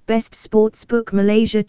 Best Sportsbook Malaysia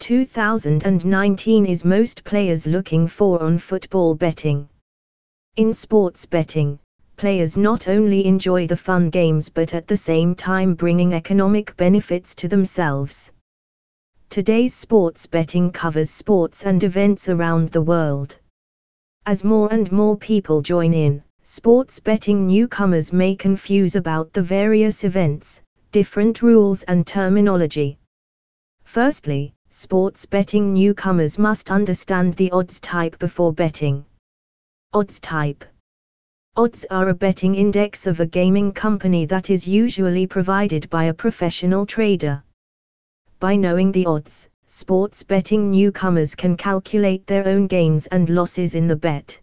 2019 is most players looking for on football betting. In sports betting, players not only enjoy the fun games but at the same time bringing economic benefits to themselves. Today's sports betting covers sports and events around the world. As more and more people join in, sports betting newcomers may confuse about the various events, different rules and terminology. Firstly, sports betting newcomers must understand the odds type before betting. Odds type. Odds are a betting index of a gaming company that is usually provided by a professional trader. By knowing the odds, sports betting newcomers can calculate their own gains and losses in the bet.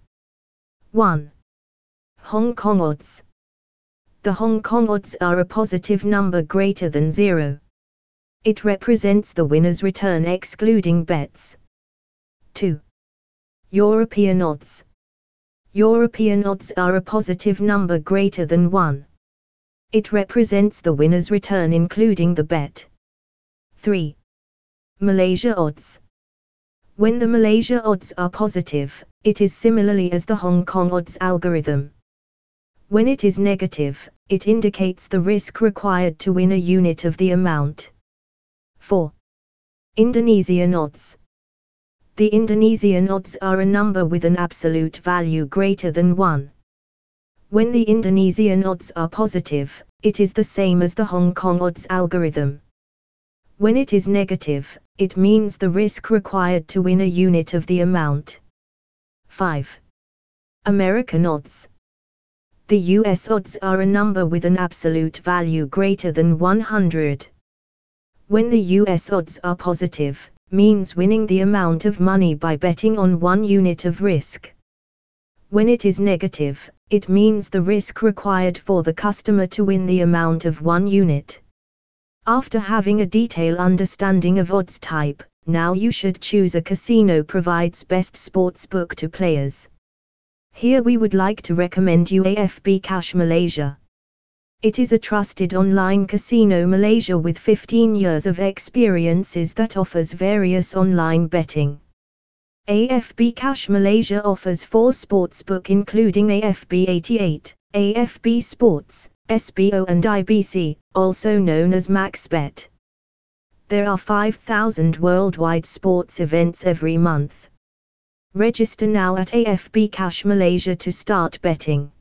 1. Hong Kong odds. The Hong Kong odds are a positive number greater than 0. It represents the winner's return excluding bets. 2. European odds. European odds are a positive number greater than 1. It represents the winner's return including the bet. 3. Malaysia odds. When the Malaysia odds are positive, it is similarly as the Hong Kong odds algorithm. When it is negative, it indicates the risk required to win a unit of the amount. 4. Indonesian odds. The Indonesian odds are a number with an absolute value greater than 1. When the Indonesian odds are positive, it is the same as the Hong Kong odds algorithm. When it is negative, it means the risk required to win a unit of the amount. 5. American odds. The US odds are a number with an absolute value greater than 100. When the US odds are positive, means winning the amount of money by betting on 1 unit of risk. When it is negative, it means the risk required for the customer to win the amount of 1 unit. After having a detailed understanding of odds type, now you should choose a casino provides best sportsbook to players. Here we would like to recommend you AFB Cash Malaysia. It is a trusted online casino Malaysia with 15 years of experiences that offers various online betting. AFB Cash Malaysia offers 4 sportsbook including AFB 88, AFB Sports, SBO and IBC, also known as MaxBet. There are 5,000 worldwide sports events every month. Register now at AFB Cash Malaysia to start betting.